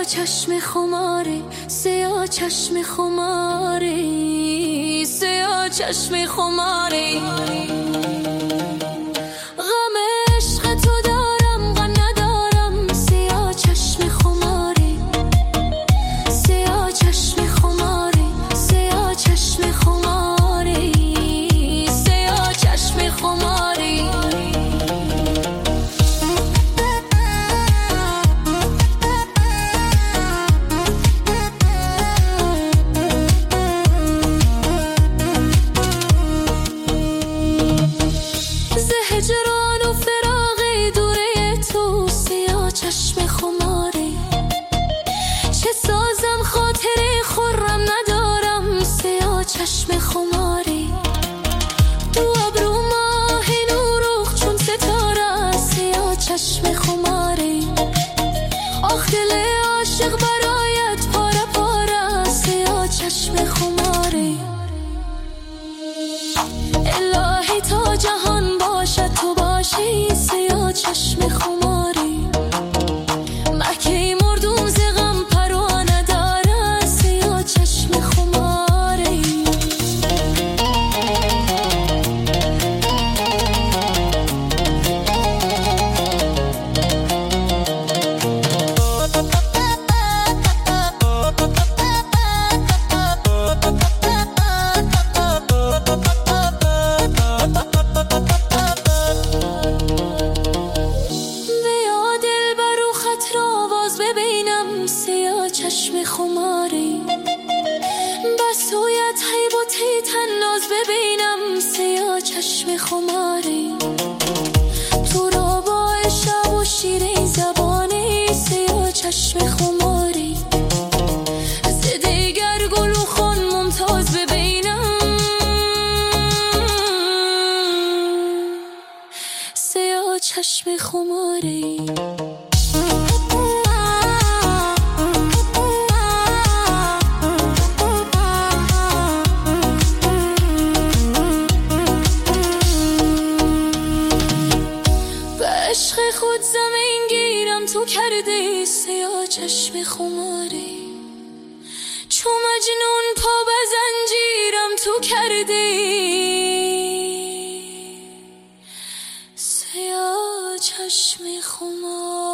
چشم خماری، سیاه چشم خماری، سیاه چشم خماری. غم عشق تو دارم، غم ندارم، سیاه چشم خماری، سیاه چشم خماری، سیاه چشم خماری، سیاه چشم خماری. هجران و فراق دوره تو، سیاه چشم خماری. چه سازم خاطر خورم ندارم، سیاه چشم خماری. تو ابرو ماه نوروخ چون ستاره، سیاه چشم خماری. آخ دل عاشق برایت پاره پاره، سیاه چشم خماری. الهی تا جهان باشد تو باشی، سیاه چشم خماری. مکه مردم ز غم پروانه داره، سیاه چشم خماری. سیاه چشم خماری. بس تویت حیب و تناز ببینم، سیاه چشم خماری. تو را با شب و شیرین زبانی، سیاه چشم خماری. ز دیگر گل و خان ممتاز ببینم، سیاه چشم خماری. عشق خود زمین گیرم تو کردی، سیاه چشم خماری. چو مجنون پا به زنجیرم تو کردی، سیاه چشم خماری.